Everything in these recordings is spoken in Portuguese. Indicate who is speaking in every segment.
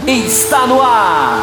Speaker 1: Está no ar!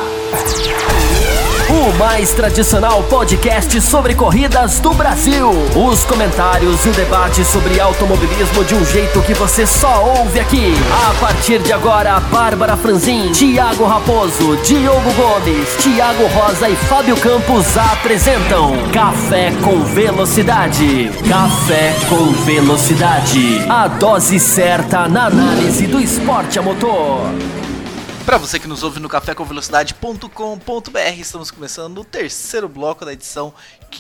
Speaker 1: O mais tradicional podcast sobre corridas do Brasil. Os comentários e o debate sobre automobilismo de um jeito que você só ouve aqui. A partir de agora, Bárbara Franzin, Thiago Raposo, Diogo Gomes, Thiago Rosa e Fábio Campos apresentam Café com Velocidade. Café com Velocidade. A dose certa na análise do esporte a motor.
Speaker 2: Para você que nos ouve no cafécomvelocidade.com.br, estamos começando o terceiro bloco da edição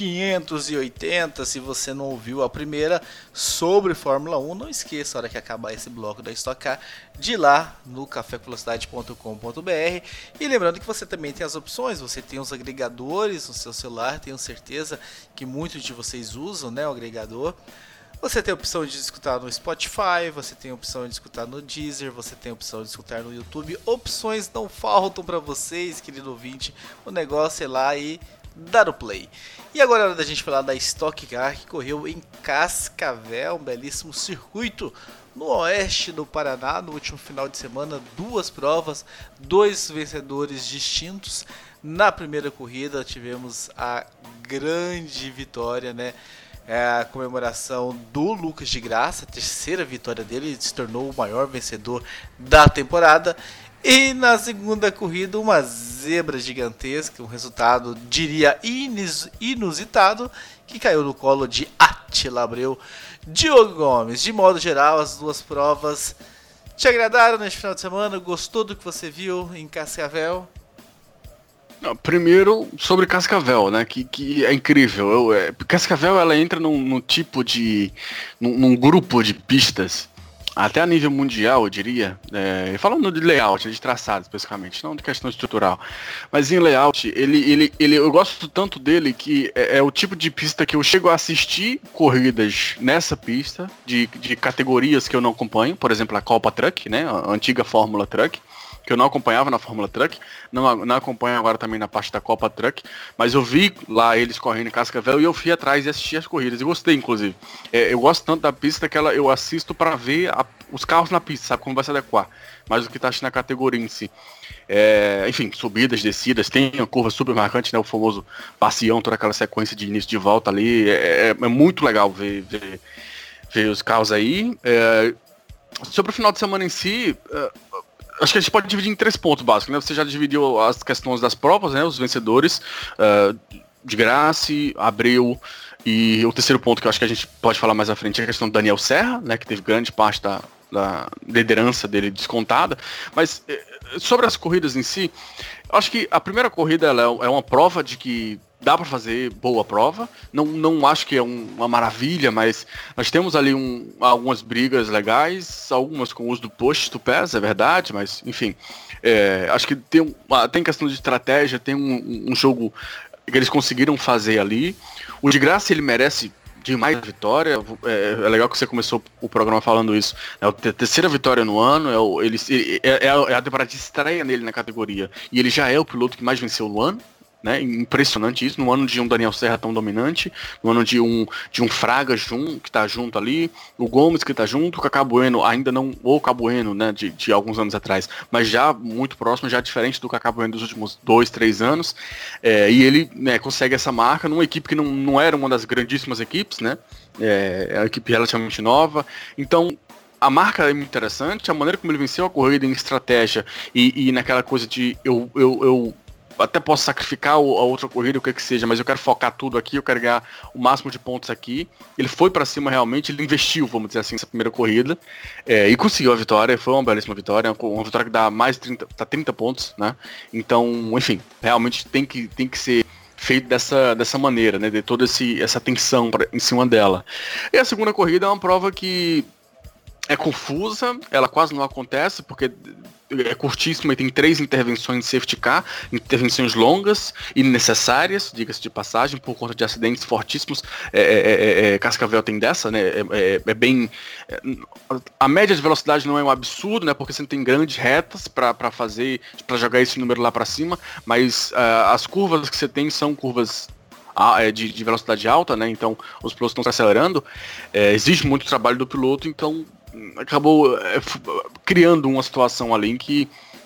Speaker 2: 580. Se você não ouviu a primeira sobre Fórmula 1, não esqueça, a hora que acabar esse bloco da Stock Car, de ir lá no cafécomvelocidade.com.br. E lembrando que você também tem as opções, você tem os agregadores no seu celular, tenho certeza que muitos de vocês usam, né, o agregador. Você tem a opção de escutar no Spotify, você tem a opção de escutar no Deezer, você tem a opção de escutar no YouTube. Opções não faltam para vocês, querido ouvinte. O negócio é lá e dar o play. E agora é hora da gente falar da Stock Car, que correu em Cascavel, um belíssimo circuito no oeste do Paraná. No último final de semana, duas provas, dois vencedores distintos. Na primeira corrida tivemos a grande vitória, né? A comemoração do Lucas de Graça, a terceira vitória dele, se tornou o maior vencedor da temporada. E na segunda corrida, uma zebra gigantesca, um resultado, diria, inusitado, que caiu no colo de Attila Abreu. Diogo Gomes, de modo geral, as duas provas te agradaram neste final de semana? Gostou do que você viu em Cascavel?
Speaker 3: Primeiro, sobre Cascavel, né, que é incrível. Cascavel, ela entra num tipo de... num grupo de pistas, até a nível mundial, eu diria, falando de layout, de traçado especificamente, não de questão estrutural, mas em layout, eu gosto tanto dele que é o tipo de pista que eu chego a assistir corridas nessa pista, de categorias que eu não acompanho, por exemplo, a Copa Truck, né, a antiga Fórmula Truck, que eu não acompanhava na Fórmula Truck, não acompanho agora também na parte da Copa Truck, mas eu vi lá eles correndo em Cascavel e eu fui atrás e assisti as corridas, e gostei, inclusive. Eu gosto tanto da pista que eu assisto para ver os carros na pista, sabe como vai se adequar, mais do que tá na categoria em si. Enfim, subidas, descidas, tem uma curva super marcante, né, o famoso passeão, toda aquela sequência de início de volta ali, é muito legal ver os carros aí. Sobre o final de semana em si... acho que a gente pode dividir em 3 pontos básicos, né? Você já dividiu as questões das provas, né? Os vencedores, de Graça, Abreu, e o terceiro ponto que eu acho que a gente pode falar mais à frente é a questão do Daniel Serra, né? Que teve grande parte da liderança dele descontada. Mas sobre as corridas em si, eu acho que a primeira corrida ela é uma prova de que dá para fazer boa prova, não acho que é uma maravilha, mas nós temos ali algumas brigas legais, algumas com o uso do push to pass, é verdade, mas enfim, acho que tem questão de estratégia, tem um jogo que eles conseguiram fazer ali. O de Graça ele merece demais a vitória, é legal que você começou o programa falando isso, é a terceira vitória no ano, é a temporada de estreia nele na categoria, e ele já é o piloto que mais venceu no ano. Né, impressionante isso, no ano de um Daniel Serra tão dominante, no ano de um Fraga que tá junto ali, o Gomes que tá junto, o Cacá Bueno ainda não, ou o Cacá Bueno, né, de alguns anos atrás, mas já muito próximo, já diferente do Cacá Bueno dos últimos 2-3 anos, e ele, né, consegue essa marca numa equipe que não era uma das grandíssimas equipes, né, é uma equipe relativamente nova, então a marca é muito interessante, a maneira como ele venceu a corrida em estratégia e naquela coisa de eu até posso sacrificar a outra corrida, o que seja, mas eu quero focar tudo aqui, eu quero ganhar o máximo de pontos aqui. Ele foi pra cima realmente, ele investiu, vamos dizer assim, nessa primeira corrida, e conseguiu a vitória, foi uma belíssima vitória, uma vitória que dá mais de 30 pontos, né? Então, enfim, realmente tem que ser feito dessa maneira, né? De toda essa tensão em cima dela. E a segunda corrida é uma prova que é confusa, ela quase não acontece, porque é curtíssima e tem 3 intervenções de safety car, intervenções longas e necessárias, diga-se de passagem, por conta de acidentes fortíssimos. Cascavel tem dessa, né? Bem... a média de velocidade não é um absurdo, né? Porque você não tem grandes retas para jogar esse número lá para cima, mas as curvas que você tem são curvas de velocidade alta, né? Então os pilotos estão se acelerando, exige muito trabalho do piloto, então acabou criando uma situação ali em que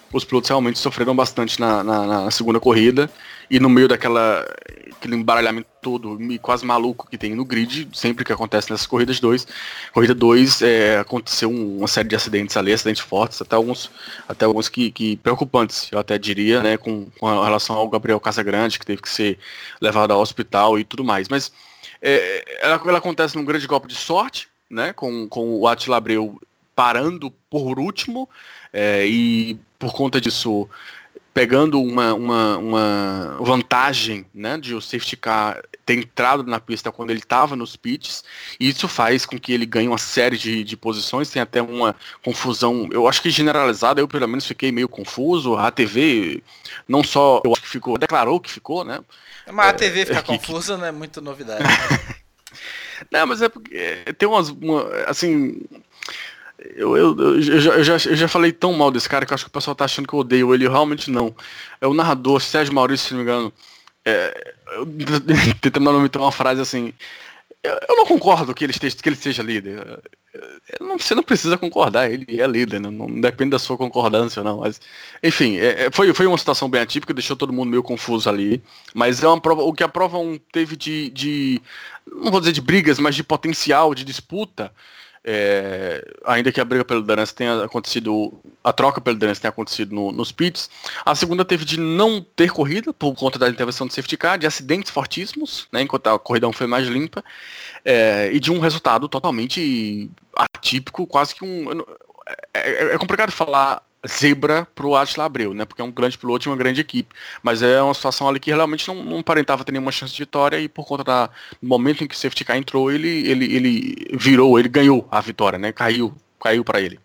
Speaker 3: os pilotos realmente sofreram bastante na segunda corrida, e no meio aquele embaralhamento todo e quase maluco que tem no grid, sempre que acontece nessas corrida 2, aconteceu uma série de acidentes ali, acidentes fortes, até alguns que preocupantes, eu até diria, né, com relação ao Gabriel Casagrande, que teve que ser levado ao hospital e tudo mais. Mas ela acontece num grande golpe de sorte, né, com o Attila Abreu parando por último, e por conta disso pegando uma vantagem, né, de o safety car ter entrado na pista quando ele estava nos pits, e isso faz com que ele ganhe uma série de posições. Tem até uma confusão, eu acho que generalizada, eu pelo menos fiquei meio confuso. A TV não só, eu acho que ficou, declarou que ficou, né?
Speaker 2: Mas a TV ficar confusa não é muito novidade.
Speaker 3: Não, mas é porque tem assim... Eu já falei tão mal desse cara que eu acho que o pessoal tá achando que eu odeio ele. Eu realmente não. É o narrador Sérgio Maurício, se não me engano. Tentando anotar uma frase assim: eu não concordo que ele seja líder. Você não precisa concordar, ele é líder, né? Não depende da sua concordância, não. Mas, enfim, foi uma situação bem atípica, deixou todo mundo meio confuso ali. Mas é uma prova, o que a prova 1 teve de não vou dizer de brigas, mas de potencial, de disputa. Ainda que a briga pela liderança tenha acontecido, a troca pela liderança tenha acontecido nos pits, a segunda teve de não ter corrida por conta da intervenção do safety car, de acidentes fortíssimos, né, enquanto a corrida foi mais limpa, e de um resultado totalmente atípico, quase que é complicado falar zebra pro Attila Abreu, né? Porque é um grande piloto e uma grande equipe. Mas é uma situação ali que realmente não aparentava ter nenhuma chance de vitória, e por conta do momento em que o safety car entrou, ele virou, ele ganhou a vitória, né? Caiu para ele.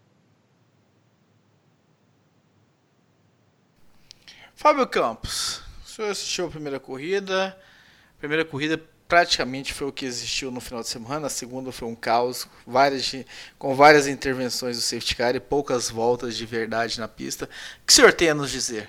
Speaker 2: Fábio Campos, o senhor assistiu a primeira corrida. A primeira corrida praticamente foi o que existiu no final de semana. A segunda foi um caos, com várias intervenções do safety car e poucas voltas de verdade na pista. O que o senhor tem a nos dizer?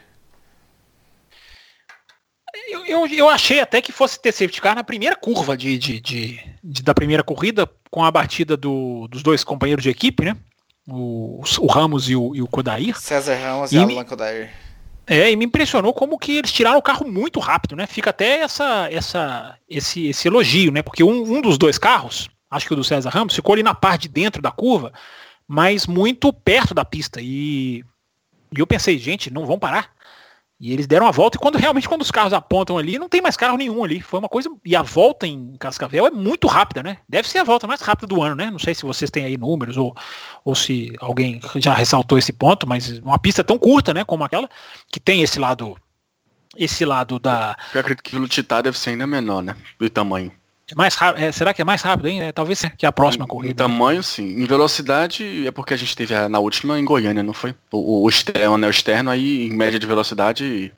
Speaker 4: Eu achei até que fosse ter safety car na primeira curva da primeira corrida, com a batida dos dois companheiros de equipe, né? O Ramos e o Kodair.
Speaker 2: César Ramos e Alan Kodair.
Speaker 4: E me impressionou como que eles tiraram o carro muito rápido, né? Fica até esse elogio, né? Porque um dos dois carros, acho que o do César Ramos, ficou ali na parte de dentro da curva, mas muito perto da pista. E eu pensei, gente, não vão parar. E eles deram a volta, e quando os carros apontam ali, não tem mais carro nenhum ali. Foi uma coisa. E a volta em Cascavel é muito rápida, né? Deve ser a volta mais rápida do ano, né? Não sei se vocês têm aí números ou se alguém já ressaltou esse ponto, mas uma pista tão curta, né? Como aquela, que tem esse lado da.
Speaker 3: Eu acredito que o Velocitar deve ser ainda menor, né? Do tamanho.
Speaker 4: Mais rápido, será que é mais rápido ainda? Talvez que a próxima corrida.
Speaker 3: Em tamanho, sim. Em velocidade, é porque a gente teve na última em Goiânia, não foi? O anel externo, aí em média de velocidade,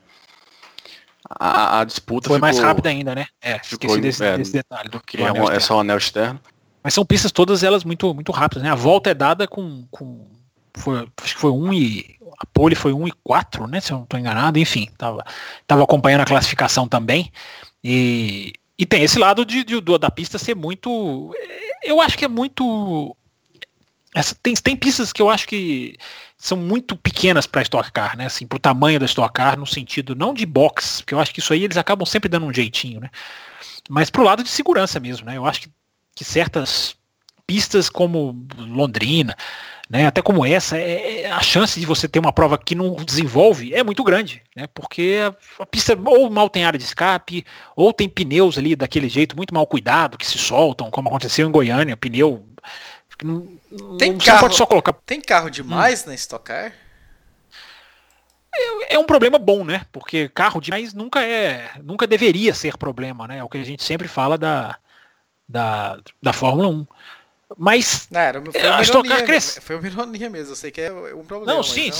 Speaker 3: a disputa
Speaker 4: foi mais rápida ainda, né? Esqueci desse detalhe.
Speaker 3: Que é só o anel externo.
Speaker 4: Mas são pistas todas elas muito, muito rápidas, né? A volta é dada acho que foi 1 e... A pole foi 1 e 4, né? Se eu não estou enganado. Enfim, tava acompanhando a classificação também. E tem esse lado da pista ser muito... Eu acho que é muito... Tem pistas que eu acho que são muito pequenas para Stock Car, né? Assim, pro tamanho da Stock Car, no sentido não de box, porque eu acho que isso aí eles acabam sempre dando um jeitinho, né? Mas pro lado de segurança mesmo, né? Eu acho que certas pistas como Londrina, né, até como essa, a chance de você ter uma prova que não desenvolve é muito grande, né, porque a pista ou mal tem área de escape, ou tem pneus ali daquele jeito muito mal cuidado, que se soltam, como aconteceu em Goiânia, pneu...
Speaker 2: Você pode só colocar... Tem carro demais na Stock Car?
Speaker 4: É um problema bom, né, porque carro demais nunca deveria ser problema, né, é o que a gente sempre fala da Fórmula 1. Mas
Speaker 2: foi uma ironia mesmo, eu sei que é um problema.
Speaker 4: Não, sim.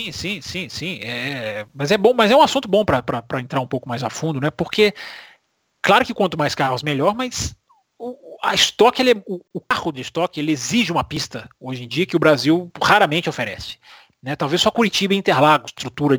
Speaker 4: Mas é bom, mas é um assunto bom para entrar um pouco mais a fundo, né? Porque, claro que quanto mais carros, melhor, mas a Stock, o carro de Stock, ele exige uma pista, hoje em dia, que o Brasil raramente oferece. Né? Talvez só Curitiba e Interlagos, estrutura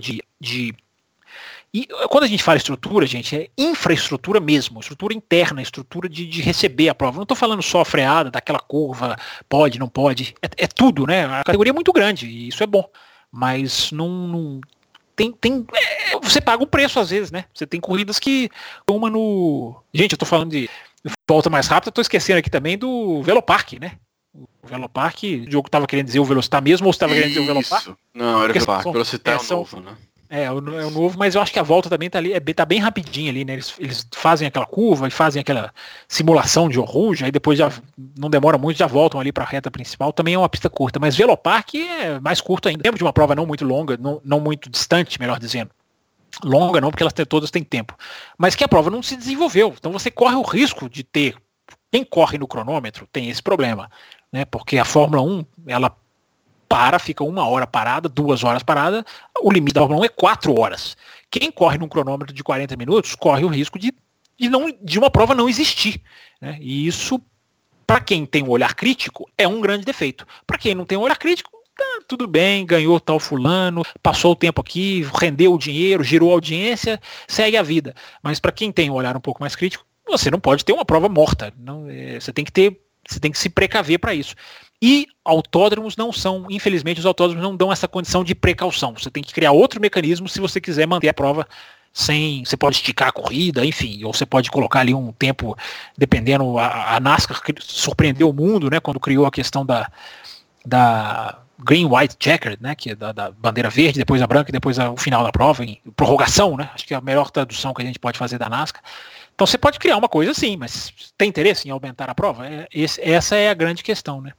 Speaker 4: E quando a gente fala estrutura, gente, é infraestrutura mesmo, estrutura interna, estrutura de receber a prova. Não estou falando só freada, daquela curva, pode, não pode, é tudo, né? A categoria é muito grande e isso é bom. mas não você paga um preço às vezes, né? Você tem corridas que uma no... Gente, eu tô falando de volta mais rápida, eu tô esquecendo aqui também do Velopark, né? O Velopark, o Diogo tava querendo dizer o Velocitar mesmo, ou você tava querendo dizer o Velopark?
Speaker 3: Não, era o Velopark, Velocitar é o
Speaker 4: são,
Speaker 3: novo, né?
Speaker 4: É o novo, mas eu acho que a volta também tá ali, tá bem rapidinho ali, né? Eles fazem aquela curva e fazem aquela simulação de Eau Rouge, aí depois já não demora muito, já voltam ali para a reta principal. Também é uma pista curta, mas Velopark é mais curto ainda. Tempo de uma prova não muito longa, não muito distante, melhor dizendo. Longa não, porque todas têm tempo. Mas que a prova não se desenvolveu. Então você corre o risco de ter... Quem corre no cronômetro tem esse problema, né? Porque a Fórmula 1, ela fica 1 hora parada, 2 horas parada, o limite da Fórmula 1 é 4 horas. Quem corre num cronômetro de 40 minutos corre o risco de uma prova não existir, né? E isso, para quem tem um olhar crítico, é um grande defeito. Para quem não tem um olhar crítico, tudo bem, ganhou tal fulano, passou o tempo aqui, rendeu o dinheiro, girou a audiência, segue a vida. Mas para quem tem um olhar um pouco mais crítico, você não pode ter uma prova morta. Você tem que se precaver para isso. E autódromos não são, infelizmente, os autódromos não dão essa condição de precaução. Você tem que criar outro mecanismo se você quiser manter a prova sem... Você pode esticar a corrida, enfim, ou você pode colocar ali um tempo, dependendo, a NASCAR surpreendeu o mundo, né, quando criou a questão da Green, White, Checkered, né, que é da bandeira verde, depois a branca e depois o final da prova, em prorrogação, né, acho que é a melhor tradução que a gente pode fazer da NASCAR. Então você pode criar uma coisa assim, mas tem interesse em aumentar a prova? Essa é a grande questão, né?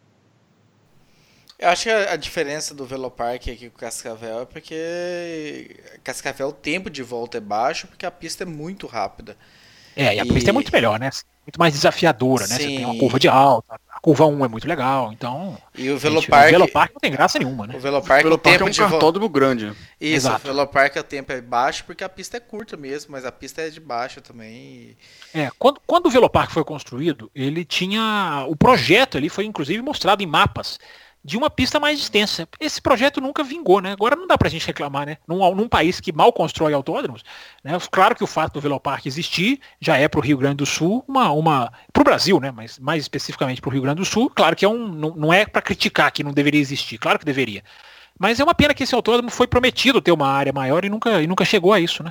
Speaker 2: Eu acho que a diferença do Velopark aqui com o Cascavel é porque Cascavel o tempo de volta é baixo porque a pista é muito rápida.
Speaker 4: E a pista é muito melhor, né? Muito mais desafiadora, né? Você tem uma curva de alta, a curva 1 é muito legal, então...
Speaker 2: E o Velopark
Speaker 4: não tem graça nenhuma, né?
Speaker 2: O Velopark
Speaker 3: é um cartódromo grande.
Speaker 2: Isso, exato. O Velopark o tempo é baixo porque a pista é curta mesmo, mas a pista é de baixo também.
Speaker 4: Quando o Velopark foi construído, ele tinha... O projeto ali foi inclusive mostrado em mapas de uma pista mais extensa. Esse projeto nunca vingou, né? Agora não dá pra gente reclamar, né? Num país que mal constrói autódromos, né? Claro que o fato do Velopark existir já é pro Rio Grande do Sul pro Brasil, né? Mas mais especificamente pro Rio Grande do Sul, claro que não é para criticar que não deveria existir, claro que deveria. Mas é uma pena que esse autódromo foi prometido ter uma área maior e nunca chegou a isso, né?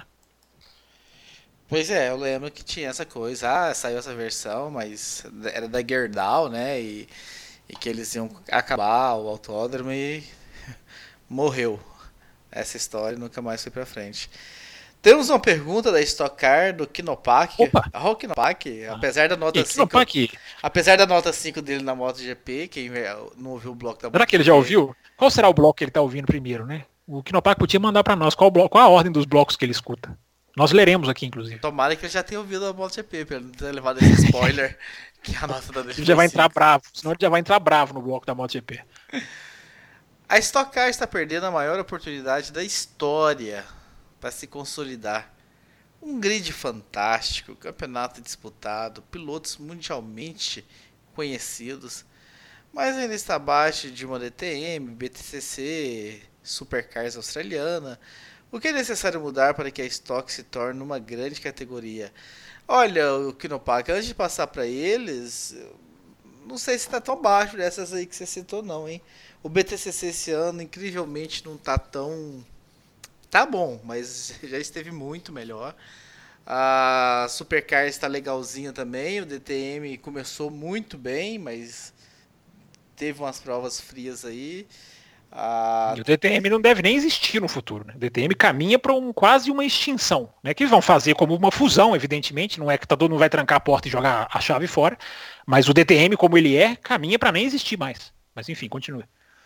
Speaker 2: Pois é, eu lembro que tinha essa coisa, saiu essa versão, mas era da Gerdau, né? E que eles iam acabar o autódromo e morreu. Essa história nunca mais foi pra frente. Temos uma pergunta da Stock Car do Kinopak. O Kinopak, apesar da nota 5. Apesar da nota 5 dele na MotoGP, quem não ouviu o bloco da MotoGP.
Speaker 4: Será que ele já ouviu? Qual será o bloco que ele tá ouvindo primeiro, né? O Kinopak podia mandar pra nós qual a ordem dos blocos que ele escuta. Nós leremos aqui, inclusive.
Speaker 2: Tomara que ele já tenha ouvido a MotoGP, pra ele não ter levado esse spoiler. Que a nota da
Speaker 4: ele já vai entrar bravo, senão ele já vai entrar bravo no bloco da MotoGP.
Speaker 2: A Stock Car está perdendo a maior oportunidade da história para se consolidar. Um grid fantástico, campeonato disputado, pilotos mundialmente conhecidos, mas ainda está abaixo de uma DTM, BTCC, Supercars australiana. O que é necessário mudar para que a Stock se torne uma grande categoria? Olha, o Kinopak, antes de passar para eles, não sei se está tão baixo dessas aí que você citou não, hein? O BTCC esse ano, incrivelmente, não está tão... Tá bom, mas já esteve muito melhor. A Supercar está legalzinha também, o DTM começou muito bem, mas teve umas provas frias aí.
Speaker 4: E o DTM não deve nem existir no futuro, né? O DTM caminha para quase uma extinção, né? Que eles vão fazer como uma fusão, evidentemente, não é que não vai trancar a porta e jogar a chave fora, mas o DTM como ele caminha para nem existir mais. Mas enfim, continue.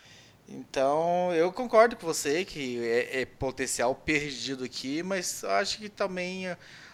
Speaker 2: Então, eu concordo com você que é potencial perdido aqui, mas eu acho que também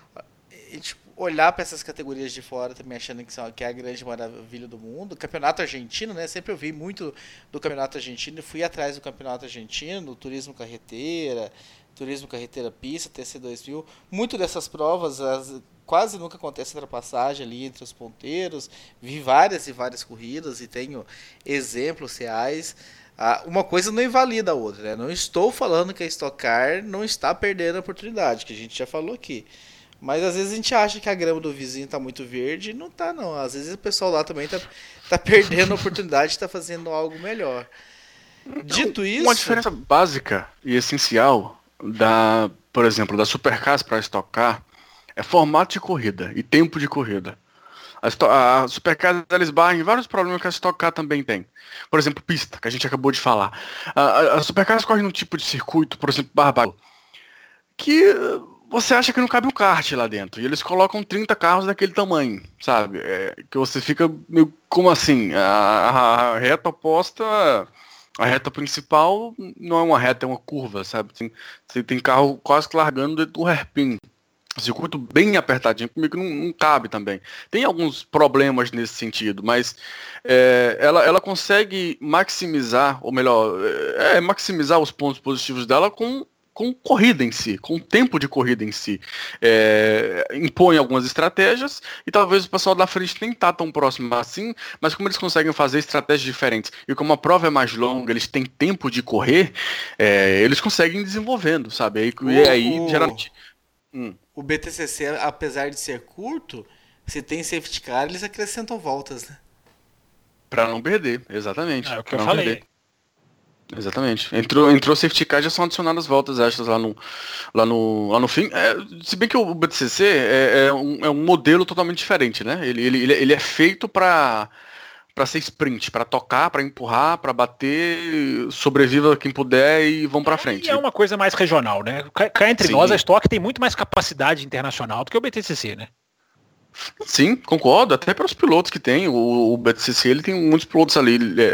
Speaker 2: olhar para essas categorias de fora também achando que é a grande maravilha do mundo. O campeonato argentino, né? Sempre ouvi muito do campeonato argentino, fui atrás do campeonato argentino, turismo carreteira pista, TC2000. Muito dessas provas quase nunca acontece ultrapassagem ali entre os ponteiros. Vi várias e várias corridas e tenho exemplos reais. Uma coisa não invalida a outra, né? Não estou falando que a Stock Car não está perdendo a oportunidade, que a gente já falou aqui. Mas às vezes a gente acha que a grama do vizinho está muito verde e não está não. Às vezes o pessoal lá também tá perdendo a oportunidade de estar fazendo algo melhor. Dito isso...
Speaker 3: Uma diferença básica e essencial, por exemplo, da Supercars para a Stock Car é formato de corrida e tempo de corrida. A Supercars ela esbarra em vários problemas que a Stock Car também tem. Por exemplo, pista, que a gente acabou de falar. A Supercars corre num tipo de circuito, por exemplo, Barbados, que você acha que não cabe um kart lá dentro. E eles colocam 30 carros daquele tamanho, sabe? Que você fica meio, como assim? A reta oposta, a reta principal não é uma reta, é uma curva, sabe? Você tem carro quase que largando do hairpin. Circuito bem apertadinho, comigo não cabe também. Tem alguns problemas nesse sentido, mas ela consegue maximizar, ou melhor, maximizar os pontos positivos dela com corrida em si, com o tempo de corrida em si. Impõe algumas estratégias e talvez o pessoal da frente nem tá tão próximo assim, mas como eles conseguem fazer estratégias diferentes e como a prova é mais longa, eles têm tempo de correr, eles conseguem ir desenvolvendo, sabe? E aí geralmente...
Speaker 2: O BTCC, apesar de ser curto, se tem safety car, eles acrescentam voltas, né?
Speaker 3: Pra não perder, exatamente.
Speaker 4: É o que eu falei.
Speaker 3: Perder. Exatamente. Entrou safety car, já são adicionadas voltas extras lá no fim. Se bem que o BTCC é um modelo totalmente diferente, né? Ele é feito para ser sprint, para tocar, para empurrar, para bater, sobreviva quem puder e vão para frente.
Speaker 4: E é uma coisa mais regional, né? Cá entre nós, a Stock tem muito mais capacidade internacional do que o BTCC, né?
Speaker 3: Sim, concordo, até para os pilotos que tem, o BTCC ele tem muitos pilotos ali,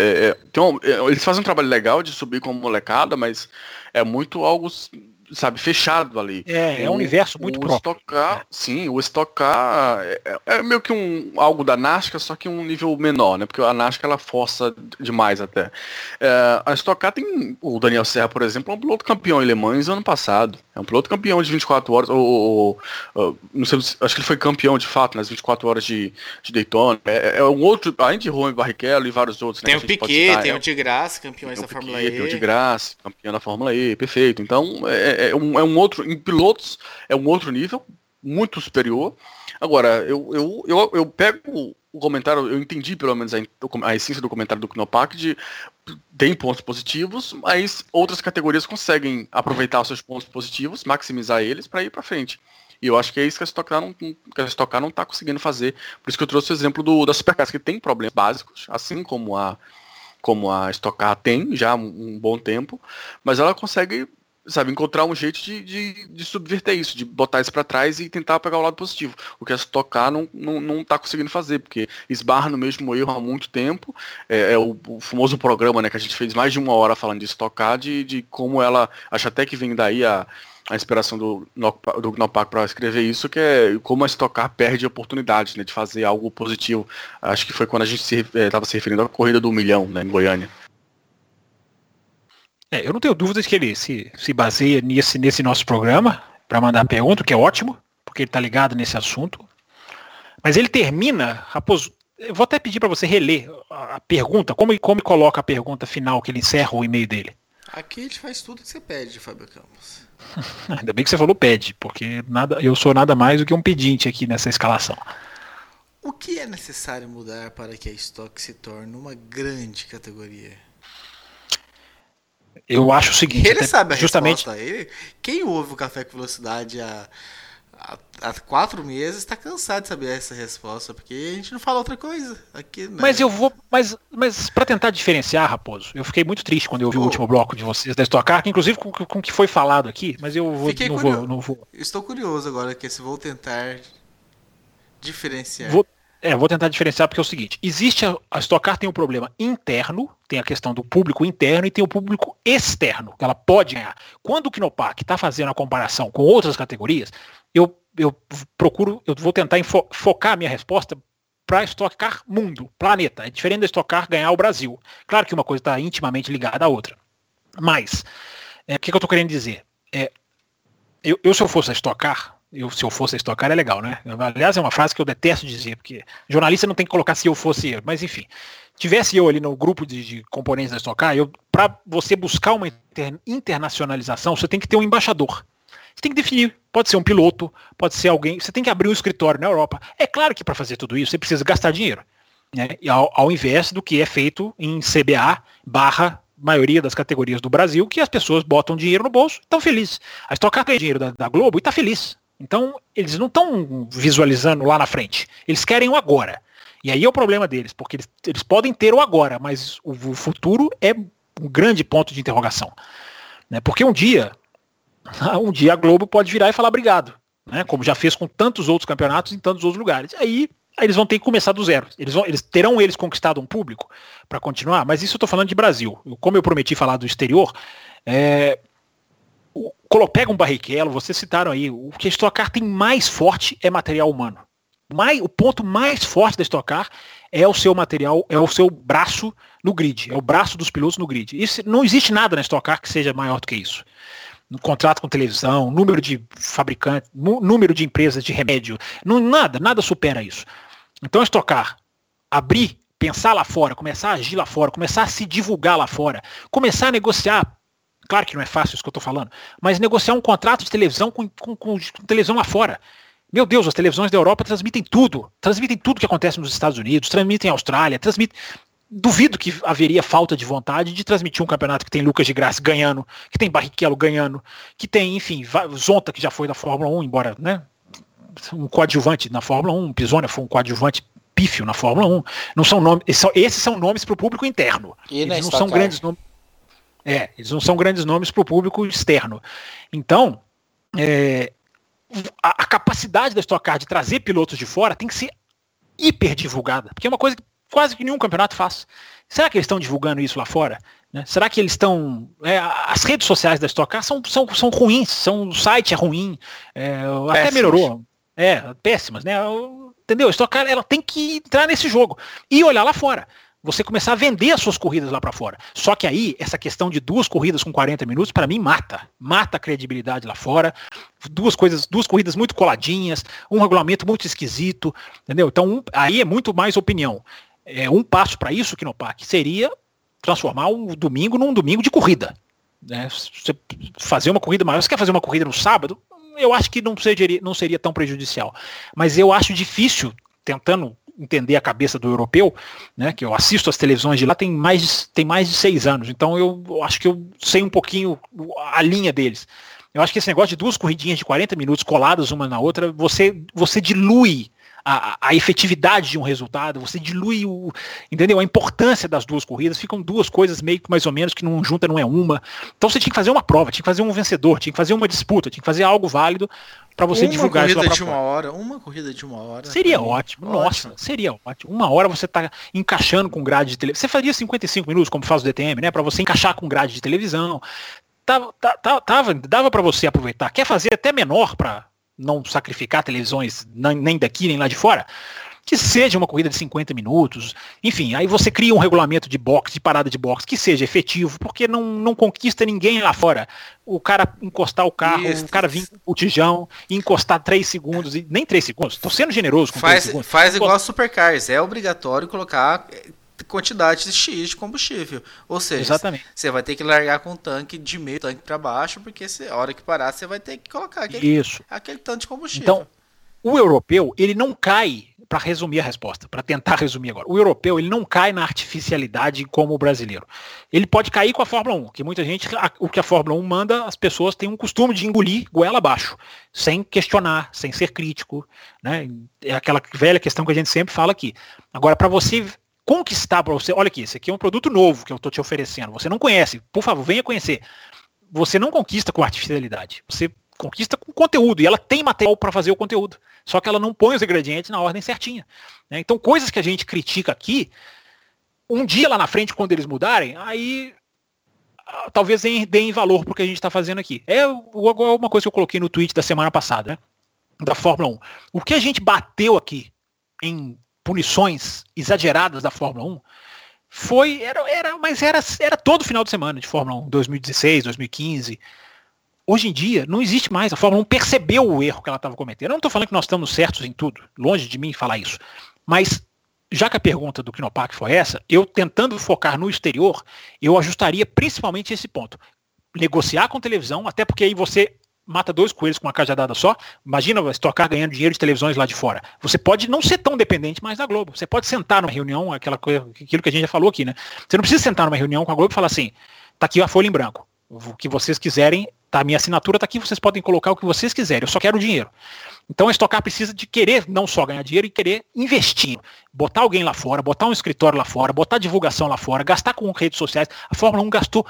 Speaker 3: eles fazem um trabalho legal de subir como molecada, mas é muito algo, sabe, fechado ali.
Speaker 4: É um universo muito próprio.
Speaker 3: Sim, o Stock Car é meio que algo da NASCAR, só que um nível menor, né? Porque a NASCAR ela força demais até. A Stock Car tem o Daniel Serra, por exemplo, é um piloto campeão em Le Mans ano passado. É um piloto campeão de 24 horas, não sei, acho que ele foi campeão de fato nas 24 horas de Daytona. É um outro, além de Rome Barrichello e vários outros.
Speaker 2: Tem
Speaker 3: né,
Speaker 2: o Piquet, tem o de Graça, campeões da Fórmula E.
Speaker 3: Tem o de Graça, campeão da Fórmula E, perfeito. Então, é um outro, em pilotos, é um outro nível, muito superior. Agora, eu pego o comentário, eu entendi pelo menos a essência do comentário do Knopak tem pontos positivos, mas outras categorias conseguem aproveitar os seus pontos positivos, maximizar eles para ir para frente. E eu acho que é isso que a Stock Car não está conseguindo fazer. Por isso que eu trouxe o exemplo da Supercars, que tem problemas básicos, assim como a Stock Car tem já há um bom tempo, mas ela consegue, sabe, encontrar um jeito de subverter isso, de botar isso para trás e tentar pegar o lado positivo. O que a Stock Car não tá conseguindo fazer, porque esbarra no mesmo erro há muito tempo. É o famoso programa, né, que a gente fez mais de 1 hora falando de Stock Car, de como ela, acho até que vem daí a inspiração do Knopak para escrever isso, que é como a Stock Car perde oportunidades, né, de fazer algo positivo. Acho que foi quando a gente estava se referindo à corrida do 1 milhão, né, em Goiânia.
Speaker 4: Eu não tenho dúvidas que ele se baseia nesse nosso programa para mandar a pergunta, o que é ótimo, porque ele está ligado nesse assunto. Mas ele termina, Raposo, eu vou até pedir para você reler a pergunta, como coloca a pergunta final que ele encerra o e-mail dele.
Speaker 2: Aqui a gente faz tudo que você pede, Fábio Campos.
Speaker 4: Ainda bem que você falou pede, porque eu sou nada mais do que um pedinte aqui nessa escalação.
Speaker 2: O que é necessário mudar para que a Stock se torne uma grande categoria?
Speaker 4: Eu acho o seguinte...
Speaker 2: Ele sabe a
Speaker 4: justamente...
Speaker 2: resposta. Quem ouve o Café com Velocidade há 4 meses está cansado de saber essa resposta, porque a gente não fala outra coisa aqui, né?
Speaker 4: Mas para tentar diferenciar, Raposo, eu fiquei muito triste quando eu ouvi o último bloco de vocês da Stock Car, inclusive com o que foi falado aqui, mas eu não vou.
Speaker 2: Estou curioso agora, que se vou tentar diferenciar.
Speaker 4: Vou tentar diferenciar porque é o seguinte, existe a Stock Car tem um problema interno, tem a questão do público interno e tem o público externo, que ela pode ganhar. Quando o Knopak está fazendo a comparação com outras categorias, eu vou tentar focar a minha resposta para a Stock Car mundo, planeta. É diferente da Stock Car ganhar o Brasil. Claro que uma coisa está intimamente ligada à outra. Mas, o que eu estou querendo dizer? Se eu fosse a Stock Car, se eu fosse a Stock Car é legal, né? Aliás, é uma frase que eu detesto dizer, porque jornalista não tem que colocar se eu fosse eu, mas enfim. Tivesse eu ali no grupo de componentes da Stock Car, para você buscar uma internacionalização, você tem que ter um embaixador. Você tem que definir, pode ser um piloto, pode ser alguém, você tem que abrir um escritório na Europa. É claro que para fazer tudo isso, você precisa gastar dinheiro, né? Ao invés do que é feito em CBA maioria das categorias do Brasil que as pessoas botam dinheiro no bolso e estão felizes. A Stock Car ganha dinheiro da Globo e está feliz. Então, eles não estão visualizando lá na frente. Eles querem o agora. E aí é o problema deles, porque eles podem ter o agora, mas o futuro é um grande ponto de interrogação. Né? Porque um dia a Globo pode virar e falar obrigado, né? Como já fez com tantos outros campeonatos em tantos outros lugares. Aí eles vão ter que começar do zero. Terão eles conquistado um público para continuar, mas isso eu estou falando de Brasil. Como eu prometi falar do exterior, pega um Barrichello, vocês citaram aí, o que a Stock Car tem mais forte é material humano. O ponto mais forte da Stock Car é o seu material, é o seu braço no grid, é o braço dos pilotos no grid. Não existe nada na Stock Car que seja maior do que isso. No contrato com televisão, número de fabricantes, número de empresas de remédio, nada supera isso. Então a Stock Car pensar lá fora, começar a agir lá fora, começar a se divulgar lá fora, começar a negociar. Claro que não é fácil isso que eu estou falando, mas negociar um contrato de televisão com televisão lá fora. Meu Deus, as televisões da Europa transmitem tudo que acontece nos Estados Unidos, transmitem a Austrália, duvido que haveria falta de vontade de transmitir um campeonato que tem Lucas de Grassi ganhando, que tem Barrichello ganhando, que tem, enfim, Zonta que já foi da Fórmula 1, embora, né, um coadjuvante na Fórmula 1, Pisonia foi um coadjuvante pífio na Fórmula 1. Não são nomes, esses são nomes para o público interno. Eles não são grandes nomes. Eles não são grandes nomes para o público externo. Então, a capacidade da Stock Car de trazer pilotos de fora tem que ser hiper divulgada, porque é uma coisa que quase que nenhum campeonato faz. Será que eles estão divulgando isso lá fora? Né? Será que eles estão... as redes sociais da Stock Car são ruins, o site é ruim, até melhorou. Péssimas, né? Entendeu? A Stock Car ela tem que entrar nesse jogo e olhar lá fora. Você começar a vender as suas corridas lá para fora. Só que aí, essa questão de 2 corridas com 40 minutos, para mim, mata a credibilidade lá fora. Duas corridas muito coladinhas, um regulamento muito esquisito, entendeu? Então, aí é muito mais opinião. Um passo para isso, Knopak, seria transformar o domingo num domingo de corrida. Né? Você fazer uma corrida maior. Você quer fazer uma corrida no sábado? Eu acho que não seria tão prejudicial. Mas eu acho difícil, tentando entender a cabeça do europeu, né, que eu assisto as televisões de lá tem mais de 6 anos, então eu acho que eu sei um pouquinho a linha deles. Eu acho que esse negócio de 2 corridinhas de 40 minutos coladas uma na outra, você dilui a efetividade de um resultado, você dilui entendeu? A importância das 2 corridas, ficam 2 coisas meio que mais ou menos que não junta, não é uma. Então você tinha que fazer uma prova, tinha que fazer um vencedor, tinha que fazer uma disputa, tinha que fazer algo válido para você divulgar isso lá pra fora.
Speaker 2: Uma corrida de 1 hora.
Speaker 4: Seria ótimo, nossa, seria ótimo. 1 hora você tá encaixando com grade de televisão. Você faria 55 minutos, como faz o DTM, né? Para você encaixar com grade de televisão. Dava para você aproveitar. Quer fazer até menor para não sacrificar televisões nem daqui nem lá de fora, que seja uma corrida de 50 minutos, enfim, aí você cria um regulamento de boxe, de parada de boxe, que seja efetivo, porque não conquista ninguém lá fora. O cara encostar o carro, o cara vir com o tijão e encostar 3 segundos, e nem 3 segundos, tô sendo generoso com 3 segundos.
Speaker 2: Faz igual a Supercars, é obrigatório colocar quantidade X de combustível, ou seja,
Speaker 4: exatamente.
Speaker 2: Você vai ter que largar com o tanque de meio tanque para baixo, porque a hora que parar você vai ter que colocar aquele tanque de combustível.
Speaker 4: Então, o europeu, ele não cai, para resumir a resposta, para tentar resumir agora, o europeu, ele não cai na artificialidade como o brasileiro. Ele pode cair com a Fórmula 1, que muita gente, o que a Fórmula 1 manda, as pessoas têm um costume de engolir goela abaixo, sem questionar, sem ser crítico, né? É aquela velha questão que a gente sempre fala aqui. Agora, para você conquistar, para você, olha aqui, esse aqui é um produto novo que eu estou te oferecendo, você não conhece, por favor, venha conhecer. Você não conquista com artificialidade, você conquista com conteúdo, e ela tem material para fazer o conteúdo, só que ela não põe os ingredientes na ordem certinha. Né? Então, coisas que a gente critica aqui, um dia lá na frente, quando eles mudarem, aí talvez deem valor para o que a gente está fazendo aqui. É uma coisa que eu coloquei no tweet da semana passada, né? Da Fórmula 1. O que a gente bateu aqui em punições exageradas da Fórmula 1 era todo final de semana de Fórmula 1, 2016, 2015. Hoje em dia, não existe mais. A Fórmula 1 percebeu o erro que ela estava cometendo. Eu não estou falando que nós estamos certos em tudo, longe de mim falar isso. Mas, já que a pergunta do Knopak foi essa, eu tentando focar no exterior, eu ajustaria principalmente esse ponto. Negociar com televisão, até porque aí você mata 2 coelhos com uma cajadada só. Imagina o Stock Car ganhando dinheiro de televisões lá de fora. Você pode não ser tão dependente mais da Globo. Você pode sentar numa reunião, aquilo que a gente já falou aqui, né? Você não precisa sentar numa reunião com a Globo e falar assim, tá aqui a folha em branco. O que vocês quiserem, tá, a minha assinatura tá aqui, vocês podem colocar o que vocês quiserem, eu só quero dinheiro. Então a Stock Car precisa de querer não só ganhar dinheiro e querer investir. Botar alguém lá fora, botar um escritório lá fora, botar divulgação lá fora, gastar com redes sociais. A Fórmula 1 gastou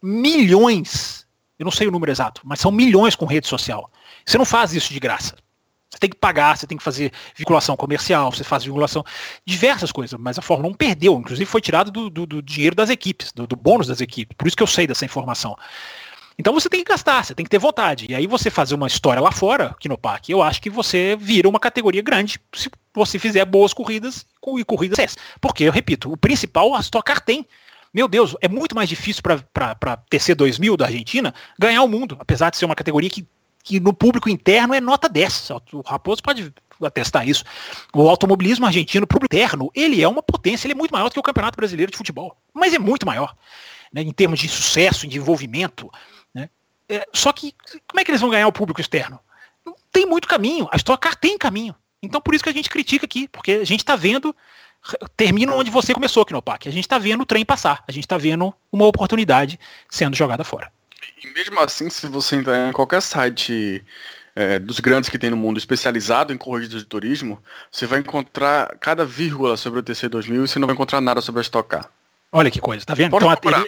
Speaker 4: milhões, eu não sei o número exato, mas são milhões com rede social. Você não faz isso de graça. Você tem que pagar, você tem que fazer vinculação comercial, você faz vinculação, diversas coisas, mas a Fórmula 1 perdeu, inclusive foi tirado do dinheiro das equipes, do bônus das equipes, por isso que eu sei dessa informação. Então você tem que gastar, você tem que ter vontade, e aí você fazer uma história lá fora, aqui no parque, eu acho que você vira uma categoria grande, se você fizer boas corridas e corridas sérias. Porque, eu repito, o principal a Stock Car tem. Meu Deus, é muito mais difícil para TC 2000 da Argentina ganhar o mundo, apesar de ser uma categoria que no público interno é nota 10. O Raposo pode atestar isso. O automobilismo argentino, público interno, ele é uma potência, ele é muito maior do que o Campeonato Brasileiro de Futebol. Mas é muito maior, né, em termos de sucesso, de envolvimento. Né? Só que, como é que eles vão ganhar o público externo? Não tem muito caminho. A Stock Car tem caminho. Então por isso que a gente critica aqui, porque a gente está vendo, termina onde você começou aqui no PAC. A gente está vendo o trem passar, a gente está vendo uma oportunidade sendo jogada fora.
Speaker 3: E mesmo assim, se você entrar em qualquer site dos grandes que tem no mundo especializado em corridas de turismo, você vai encontrar cada vírgula sobre o TC 2000 e você não vai encontrar nada sobre a Stock Car.
Speaker 4: Olha que coisa, tá vendo?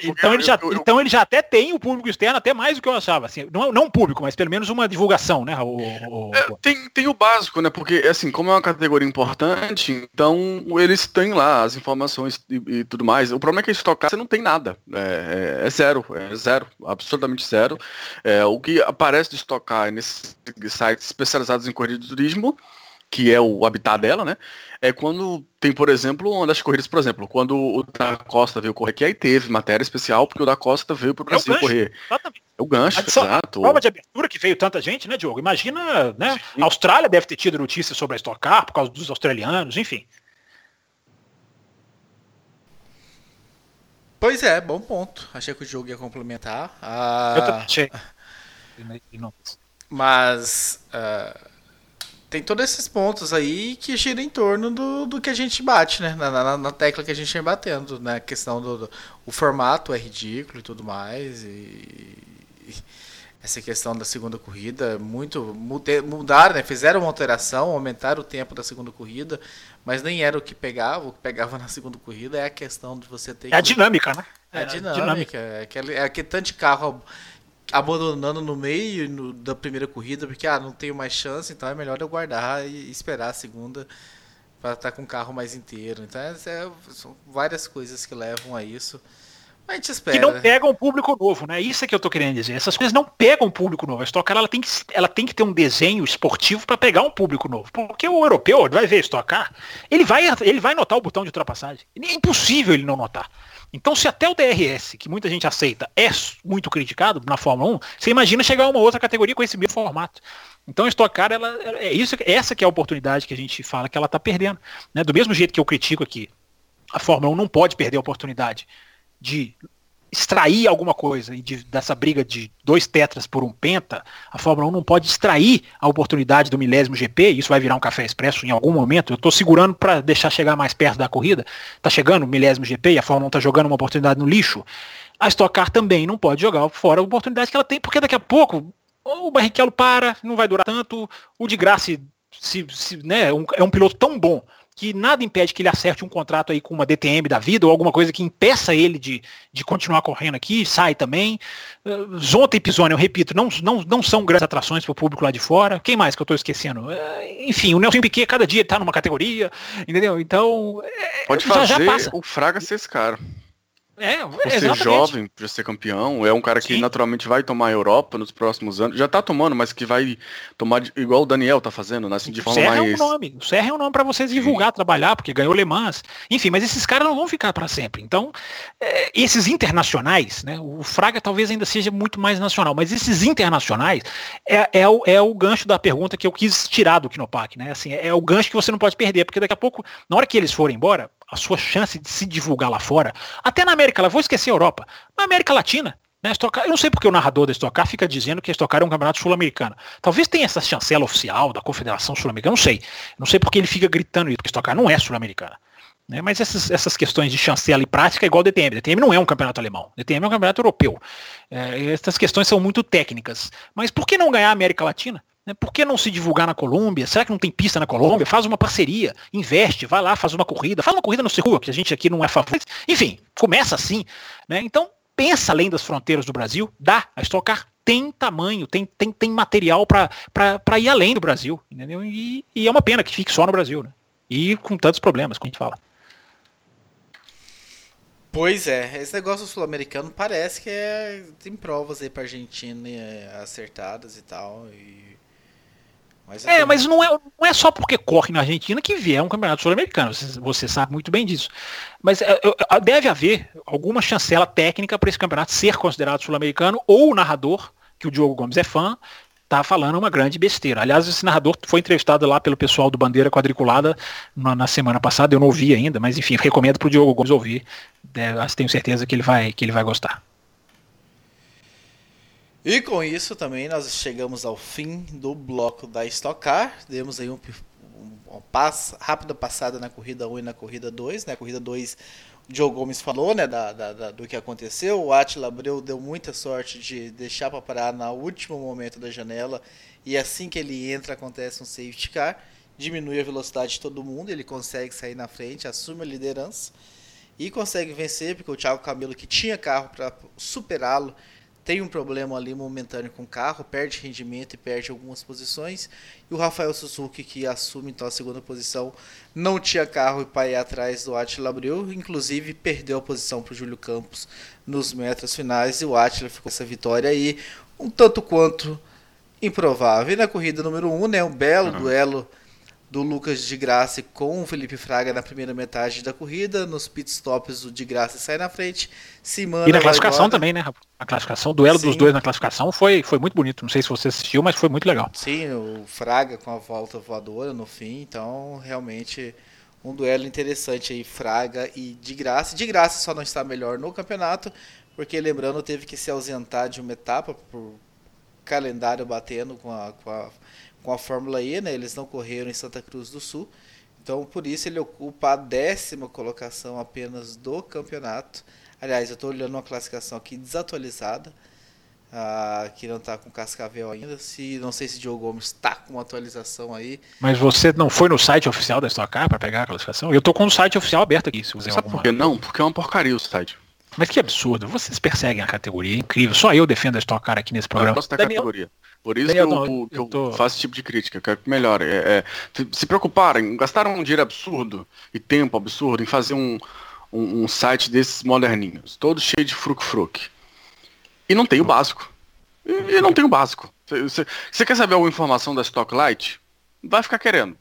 Speaker 4: Então ele já até tem o público externo, até mais do que eu achava. Assim, não um público, mas pelo menos uma divulgação, né?
Speaker 3: Tem o básico, né? Porque, assim, como é uma categoria importante, então eles têm lá as informações e tudo mais. O problema é que a Stock Car você não tem nada. É zero, absolutamente zero. O que aparece de Stock Car nesses sites especializados em corrida de turismo, que é o habitat dela, né? É quando tem, por exemplo, uma das corridas, por exemplo, quando o da Costa veio correr aqui, aí teve matéria especial, porque o da Costa veio pro Brasil correr.
Speaker 4: Exatamente.
Speaker 3: É o gancho, exato.
Speaker 4: A prova de abertura que veio tanta gente, né, Diogo? Imagina, né? A Austrália deve ter tido notícias sobre a Stock Car, por causa dos australianos, enfim.
Speaker 2: Pois é, bom ponto. Achei que o Diogo ia complementar.
Speaker 4: Eu também achei.
Speaker 2: Mas... tem todos esses pontos aí que giram em torno do que a gente bate, né? Na tecla que a gente vem batendo, né? A questão o formato é ridículo e tudo mais. E essa questão da segunda corrida, mudaram, né? Fizeram uma alteração, aumentaram o tempo da segunda corrida, mas nem era o que pegava. O que pegava na segunda corrida é a questão de você ter...
Speaker 4: a dinâmica, né?
Speaker 2: A dinâmica. É aquele tanto de carro abandonando no meio da primeira corrida, porque não tenho mais chance, então é melhor eu guardar e esperar a segunda para estar com o carro mais inteiro. Então são várias coisas que levam a isso. Mas a gente espera.
Speaker 4: Que não pegam um público novo, né? Isso é que eu tô querendo dizer. Essas coisas não pegam um público novo. A Stock Car, ela tem que ter um desenho esportivo para pegar um público novo. Porque o europeu vai ver a Stock Car, ele vai notar o botão de ultrapassagem. É impossível ele não notar. Então, se até o DRS, que muita gente aceita, é muito criticado na Fórmula 1, você imagina chegar a uma outra categoria com esse mesmo formato. Então, a Stock Car, essa que é a oportunidade que a gente fala que ela está perdendo. Né? Do mesmo jeito que eu critico aqui, a Fórmula 1 não pode perder a oportunidade de extrair alguma coisa, e dessa briga de 2 tetras por um penta, a Fórmula 1 não pode extrair a oportunidade do milésimo GP, e isso vai virar um café expresso em algum momento. Eu estou segurando para deixar chegar mais perto da corrida, está chegando o milésimo GP e a Fórmula 1 está jogando uma oportunidade no lixo. A Stock Car também não pode jogar fora a oportunidade que ela tem, porque daqui a pouco o Barrichello não vai durar tanto, o de Grassi né, é um piloto tão bom que nada impede que ele acerte um contrato aí com uma DTM da vida ou alguma coisa que impeça ele de continuar correndo aqui, sai também. Zonta e Pisoni, eu repito, não são grandes atrações para o público lá de fora. Quem mais que eu estou esquecendo? Enfim, o Nelson Piquet cada dia está numa categoria, entendeu? Então,
Speaker 3: pode fazer já passa. O Fraga ser esse cara. Por ser jovem, por ser campeão, é um cara que naturalmente vai tomar a Europa nos próximos anos, já tá tomando, mas que vai tomar igual o Daniel tá fazendo, né? Assim, de forma mais...
Speaker 4: O Serra é um nome para vocês divulgar, trabalhar, porque ganhou Le Mans, enfim, mas esses caras não vão ficar para sempre. Então, esses internacionais, né? O Fraga talvez ainda seja muito mais nacional, mas esses internacionais é o gancho da pergunta que eu quis tirar do Kinopak, né? Assim, é o gancho que você não pode perder, porque daqui a pouco, na hora que eles forem embora, a sua chance de se divulgar lá fora, até na América, vou esquecer a Europa, na América Latina, Né, Stock Car, eu não sei porque o narrador da Stock Car fica dizendo que a Stock Car é um campeonato sul-americano. Talvez tenha essa chancela oficial da Confederação Sul-Americana, não sei. Não sei porque ele fica gritando isso, porque a Stock Car não é sul-americana. Né, mas essas questões de chancela e prática é igual ao DTM. DTM não é um campeonato alemão. DTM é um campeonato europeu. Essas questões são muito técnicas. Mas por que não ganhar a América Latina? Por que não se divulgar na Colômbia? Será que não tem pista na Colômbia? Faz uma parceria, investe, vai lá, faz uma corrida no circuito, que a gente aqui não é favorito. Enfim, começa assim. Né? Então, pensa além das fronteiras do Brasil, a Stock Car tem tamanho, tem material para ir além do Brasil. Entendeu? E é uma pena que fique só no Brasil. Né? E com tantos problemas, como a gente fala.
Speaker 2: Pois é, esse negócio sul-americano parece que tem provas aí pra Argentina acertadas e tal.
Speaker 4: Mas não é só porque corre na Argentina que vier um campeonato sul-americano, você sabe muito bem disso. Mas deve haver alguma chancela técnica para esse campeonato ser considerado sul-americano, ou o narrador, que o Diogo Gomes é fã, tá falando uma grande besteira. Aliás, esse narrador foi entrevistado lá pelo pessoal do Bandeira Quadriculada na semana passada, eu não ouvi ainda, mas enfim, recomendo pro Diogo Gomes ouvir. Tenho certeza que ele vai gostar.
Speaker 2: E com isso também nós chegamos ao fim do bloco da Stock Car. Demos aí uma rápida passada na corrida 1 e na corrida 2. Na corrida 2, o Diogo Gomes falou, né, do que aconteceu. O Átila Abreu deu muita sorte de deixar para parar no último momento da janela. E assim que ele entra, acontece um safety car. Diminui a velocidade de todo mundo. Ele consegue sair na frente, assume a liderança. E consegue vencer, porque o Thiago Camilo, que tinha carro para superá-lo, tem um problema ali momentâneo com o carro, perde rendimento e perde algumas posições. E o Rafael Suzuki, que assume então a segunda posição, não tinha carro para ir atrás do Átila Abreu, inclusive perdeu a posição para o Júlio Campos nos metros finais, e o Átila ficou com essa vitória aí, um tanto quanto improvável. E na corrida número 1, né, um belo duelo do Lucas de Grassi com o Felipe Fraga na primeira metade da corrida. Nos pitstops o de Grassi sai na frente.
Speaker 4: E na classificação também, né? A classificação, o duelo dos dois na classificação foi muito bonito. Não sei se você assistiu, mas foi muito legal.
Speaker 2: Sim, o Fraga com a volta voadora no fim. Então, realmente, um duelo interessante aí, Fraga e de Grassi. De Grassi só não está melhor no campeonato, porque, lembrando, teve que se ausentar de uma etapa por calendário batendo com a Fórmula E, né? Eles não correram em Santa Cruz do Sul, então por isso ele ocupa a 10ª colocação apenas do campeonato. Aliás, eu estou olhando uma classificação aqui desatualizada, que não está com Cascavel ainda. Não sei se o Diogo Gomes está com uma atualização aí.
Speaker 4: Mas você não foi no site oficial da Stock Car para pegar a classificação? Eu estou com o site oficial aberto aqui. Se você
Speaker 3: sabe por que não? Porque é uma porcaria o site.
Speaker 4: Mas que absurdo, vocês perseguem a categoria, é incrível. Só eu defendo a Stock Car aqui nesse programa.
Speaker 3: Eu gosto da categoria. Por isso que eu faço esse tipo de crítica, quero que melhore. Se preocuparem, gastaram um dinheiro absurdo e tempo absurdo em fazer um site desses moderninhos, todo cheio de fruc-fruc. E não tem o básico. E não tem o básico. Você quer saber alguma informação da Stock Light? Vai ficar querendo.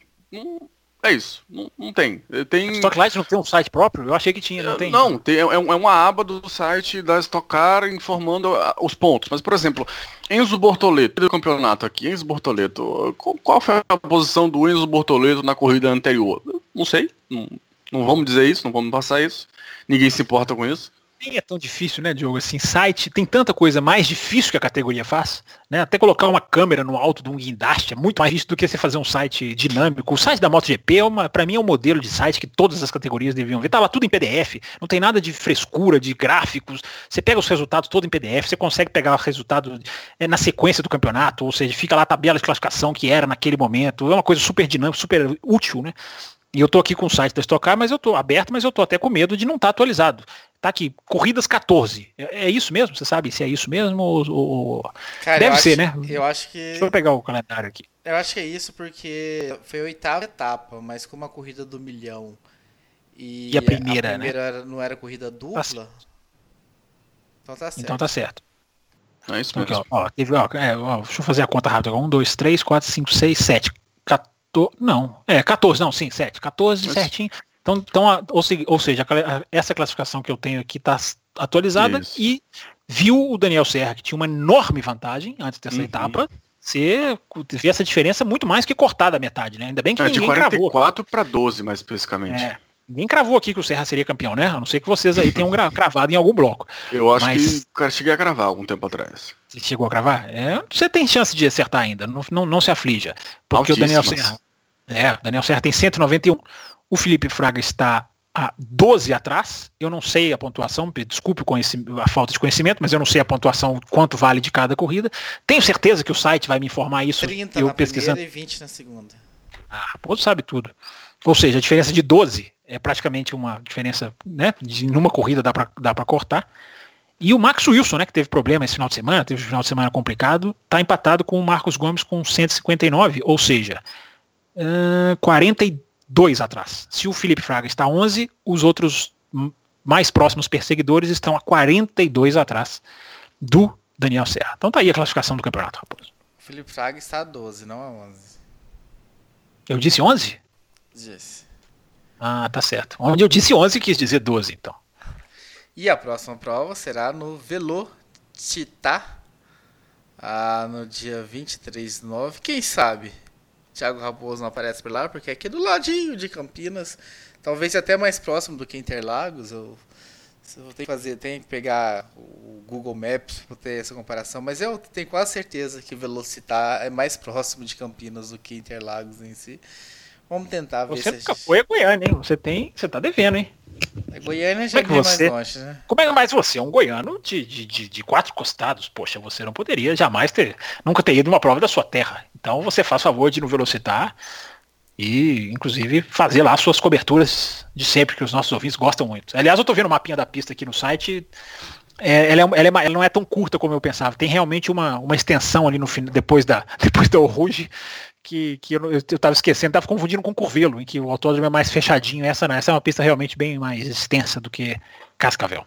Speaker 3: É isso, não tem.
Speaker 4: A Stock Light não tem um site próprio? Eu achei que tinha, não tem.
Speaker 3: Não, é uma aba do site da Stock Car informando os pontos. Mas, por exemplo, Enzo Bortoleto, do campeonato aqui, Enzo Bortoleto, qual foi a posição do Enzo Bortoleto na corrida anterior? Não sei, não vamos dizer isso, não vamos passar isso. Ninguém se importa com isso.
Speaker 4: Nem é tão difícil, né, Diogo? Assim, site, tem tanta coisa mais difícil que a categoria faz, né? Até colocar uma câmera no alto de um guindaste é muito mais difícil do que você fazer um site dinâmico. O site da MotoGP, para mim, é um modelo de site que todas as categorias deviam ver. Tá lá tudo em PDF, não tem nada de frescura, de gráficos. Você pega os resultados todo em PDF, você consegue pegar o resultado na sequência do campeonato, ou seja, fica lá a tabela de classificação que era naquele momento. É uma coisa super dinâmica, super útil, né? E eu tô aqui com o site da Stock Car, mas eu tô aberto, mas eu tô até com medo de não estar atualizado. Tá aqui, corridas 14. É isso mesmo? Você sabe se é isso mesmo? Ou...
Speaker 2: Cara,
Speaker 4: deve ser, né?
Speaker 2: Eu acho que...
Speaker 4: Deixa eu pegar o calendário aqui.
Speaker 2: Eu acho que é isso porque foi a 8ª etapa, mas como a corrida do milhão e
Speaker 4: a primeira, né?
Speaker 2: Não era corrida dupla, então tá certo.
Speaker 4: Então tá certo.
Speaker 3: É isso mesmo.
Speaker 4: Aqui, deixa eu fazer a conta rápida. 1, 2, 3, 4, 5, 6, 7. 14, não, sim, 7. 14 mas... certinho. Então, ou seja, essa classificação que eu tenho aqui está atualizada. Isso. E viu o Daniel Serra, que tinha uma enorme vantagem antes dessa etapa. Você vê essa diferença muito mais que cortada a metade, né? Ainda bem que ninguém
Speaker 3: de 44 para 12, mais especificamente.
Speaker 4: Ninguém cravou aqui que o Serra seria campeão, né? A não ser que vocês aí tenham cravado em algum bloco.
Speaker 3: Eu acho que o cara cheguei a cravar algum tempo atrás.
Speaker 4: Você chegou a cravar? Você tem chance de acertar ainda, não se aflija. Porque o Daniel Serra... o Daniel Serra tem 191. O Felipe Fraga está a 12 atrás. Eu não sei a pontuação, desculpe a falta de conhecimento, mas eu não sei a pontuação, quanto vale de cada corrida. Tenho certeza que o site vai me informar isso.
Speaker 2: 30 eu na pesquisando. Primeira e 20 na segunda.
Speaker 4: Pô, sabe tudo. Ou seja, a diferença de 12 é praticamente uma diferença, né? Numa corrida dá pra cortar. E o Max Wilson, né, que teve problema esse final de semana, teve um final de semana complicado, tá empatado com o Marcos Gomes com 159, ou seja, 42 atrás. Se o Felipe Fraga está a 11, os outros mais próximos perseguidores estão a 42 atrás do Daniel Serra. Então tá aí a classificação do campeonato, Raposo.
Speaker 2: O Felipe Fraga está a 12, não a 11.
Speaker 4: Eu disse 11?
Speaker 2: Disse.
Speaker 4: Tá certo. Onde eu disse 11, quis dizer 12, então.
Speaker 2: E a próxima prova será no Velocitar, no dia 23/9. Quem sabe Thiago Raposo não aparece por lá, porque aqui é do ladinho de Campinas, talvez até mais próximo do que Interlagos. Eu tenho que pegar o Google Maps para ter essa comparação, mas eu tenho quase certeza que Velocitar é mais próximo de Campinas do que Interlagos em si. Vamos tentar ver.
Speaker 4: Você nunca foi a Goiânia, hein? Você tá devendo, hein?
Speaker 2: A Goiânia já é bem mais longe, né?
Speaker 4: Como é que mais você é um goiano de 4 costados? Poxa, você não poderia jamais nunca ter ido numa prova da sua terra. Então você faz favor de ir no Velocitar e, inclusive, fazer lá suas coberturas de sempre, que os nossos ouvintes gostam muito. Aliás, eu tô vendo o mapinha da pista aqui no site. Ela não é tão curta como eu pensava. Tem realmente uma extensão ali no final, depois da Rouge, que eu tava esquecendo, tava confundindo com Curvelo, em que o autódromo é mais fechadinho. Essa não, essa é uma pista realmente bem mais extensa do que Cascavel.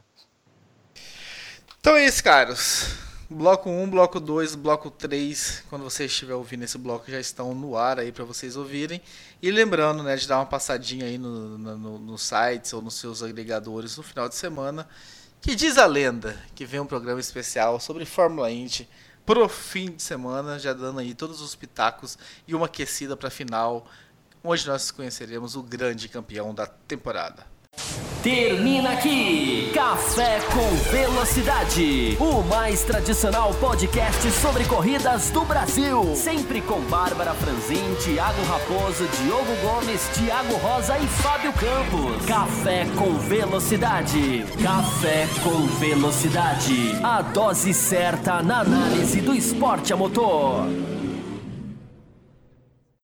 Speaker 2: Então é isso, caros. Bloco 1, bloco 2, bloco 3, quando você estiver ouvindo esse bloco, já estão no ar aí para vocês ouvirem. E lembrando, né, de dar uma passadinha aí nos sites ou nos seus agregadores no final de semana, que diz a lenda que vem um programa especial sobre Fórmula Indy pro fim de semana, já dando aí todos os pitacos e uma aquecida para a final, onde nós conheceremos o grande campeão da temporada.
Speaker 1: Termina aqui Café com Velocidade, o mais tradicional podcast sobre corridas do Brasil. Sempre com Bárbara Franzin, Thiago Raposo, Diogo Gomes, Thiago Rosa e Fábio Campos. Café com Velocidade. Café com Velocidade. A dose certa na análise do esporte a motor.